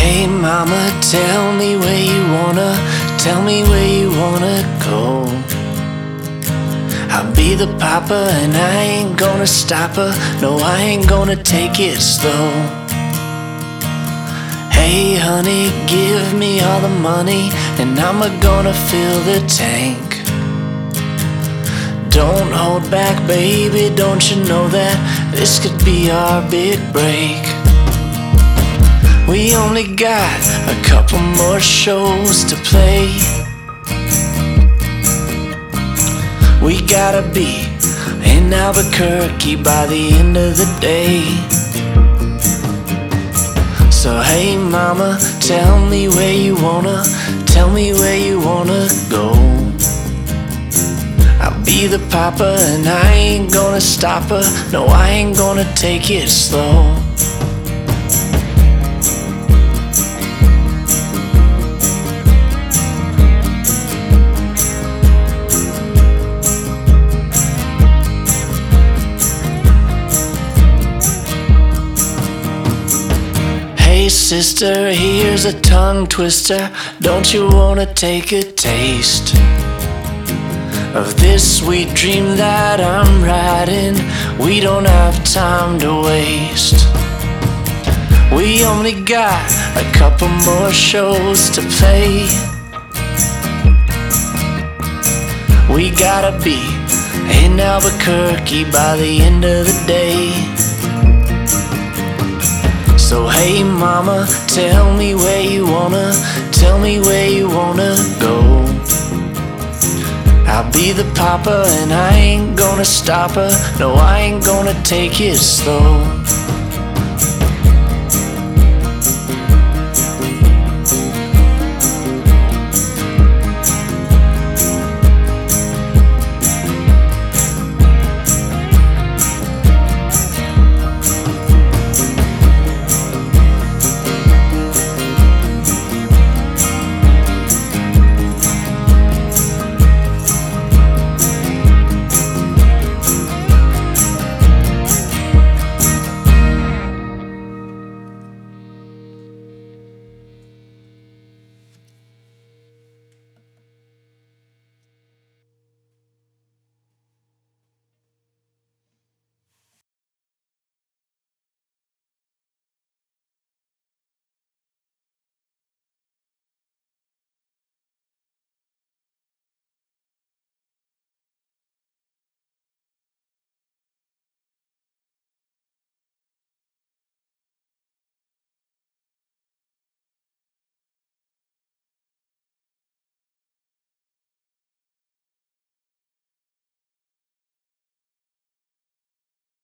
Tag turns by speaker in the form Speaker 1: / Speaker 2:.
Speaker 1: Hey mama, tell me where you wanna go. I'll be the papa and I ain't gonna stop her. No, I ain't gonna take it slow. Hey honey, give me all the money and I'm gonna fill the tank. Don't hold back, baby, don't you know that this could be our big break? We only got a couple more shows to play. We gotta be in Albuquerque by the end of the day. So hey mama, tell me where you wanna go. I'll be the papa and I ain't gonna stop her. No, I ain't gonna take it slow. Hey sister, here's a tongue twister. Don't you wanna take a taste of this sweet dream that I'm riding? We don't have time to waste. We only got a couple more shows to play. We gotta be in Albuquerque by the end of the day. So hey mama, tell me where you wanna go. I'll be the papa and I ain't gonna stop her. No, I ain't gonna take it slow.